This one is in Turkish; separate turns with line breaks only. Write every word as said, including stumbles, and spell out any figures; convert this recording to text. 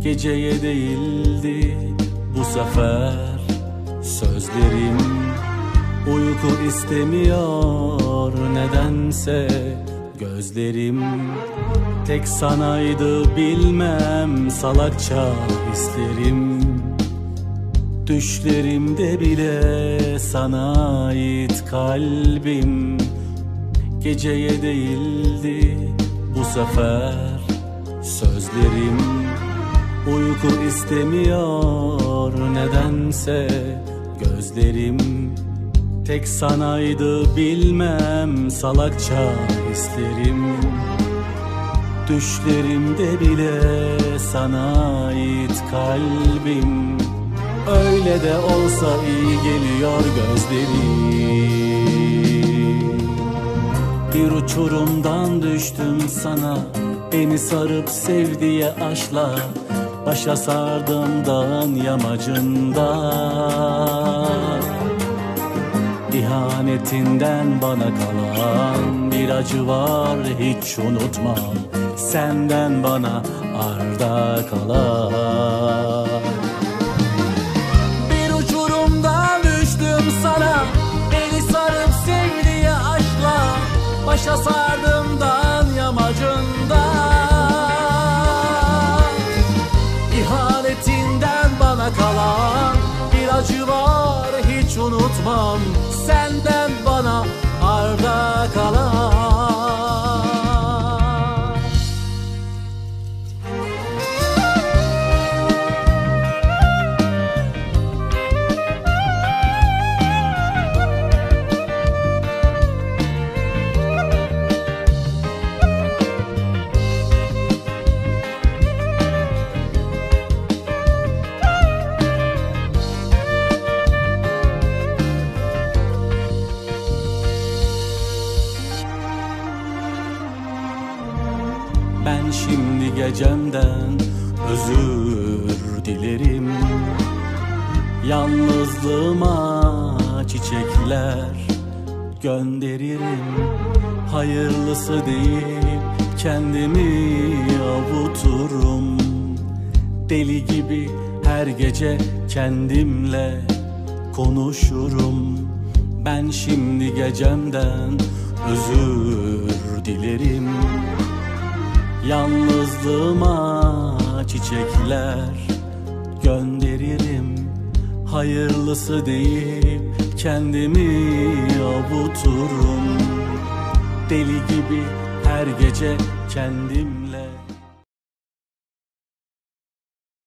Geceye değildi bu sefer sözlerim. Uyku istemiyor nedense gözlerim. Tek sanaydı bilmem salakça hislerim. Düşlerimde bile sana ait kalbim. Geceye değildi bu sefer sözlerim. Uyku istemiyor nedense gözlerim. Tek sanaydı bilmem salakça hislerim. Düşlerimde bile sana ait kalbim. Öyle de olsa iyi geliyor gözlerim. Bir uçurumdan düştüm sana, beni sarıp sevdiye aşkla. Başa sardım dağın yamacında. İhanetinden bana kalan bir acı var, hiç unutmam. Senden bana arda kalan. Bir uçurumdan düştüm sana, beni sarıp sevdiye aşkla. Başa sardım dağın yamacında. İhanetinden bana kalan bir acı var, hiç unutmam. Senden bana arda kalan. Ben şimdi gecemden özür dilerim. Yalnızlığıma çiçekler gönderirim. Hayırlısı deyip kendimi avuturum. Deli gibi her gece kendimle konuşurum. Ben şimdi gecemden özür dilerim. Yalnızlığıma çiçekler gönderirim. Hayırlısı deyip kendimi avuturum. Deli gibi her gece kendimle